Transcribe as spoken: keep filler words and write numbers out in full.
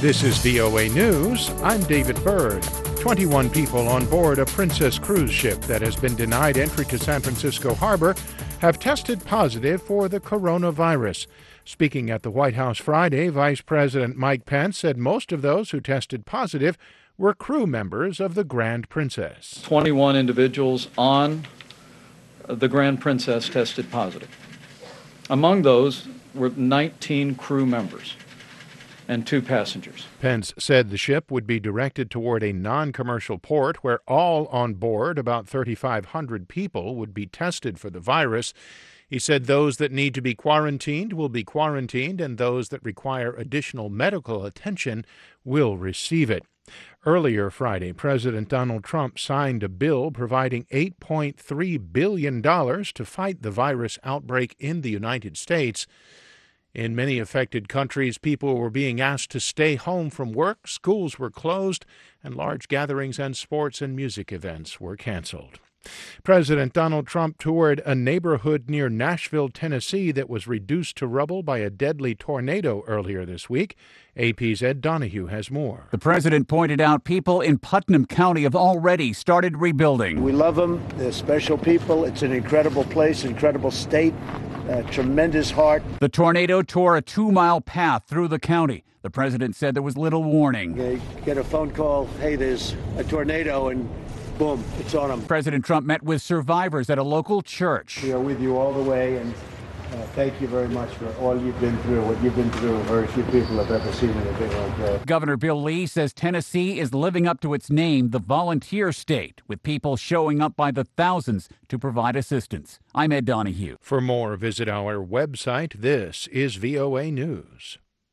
This is V O A News. I'm David Byrd. twenty-one people on board a Princess cruise ship that has been denied entry to San Francisco Harbor have tested positive for the coronavirus. Speaking at the White House Friday, Vice President Mike Pence said most of those who tested positive were crew members of the Grand Princess. twenty-one individuals on the Grand Princess tested positive. Among those were nineteen crew members and two passengers. Pence said the ship would be directed toward a non-commercial port where all on board, about thirty-five hundred people, would be tested for the virus. He said those that need to be quarantined will be quarantined, and those that require additional medical attention will receive it. Earlier Friday, President Donald Trump signed a bill providing eight point three billion dollars to fight the virus outbreak in the United States. In many affected countries, people were being asked to stay home from work, schools were closed, and large gatherings and sports and music events were canceled. President Donald Trump toured a neighborhood near Nashville, Tennessee that was reduced to rubble by a deadly tornado earlier this week. A P's Ed Donahue has more. The president pointed out people in Putnam County have already started rebuilding. We love them. They're special people. It's an incredible place, incredible state, a tremendous heart. The tornado tore a two-mile path through the county. The president said there was little warning. They get a phone call, hey, there's a tornado, and boom, it's on them. President Trump met with survivors at a local church. We are with you all the way, and uh, thank you very much for all you've been through. What you've been through, very few people have ever seen anything like that. Governor Bill Lee says Tennessee is living up to its name, the volunteer state, with people showing up by the thousands to provide assistance. I'm Ed Donahue. For more, visit our website. This is V O A News.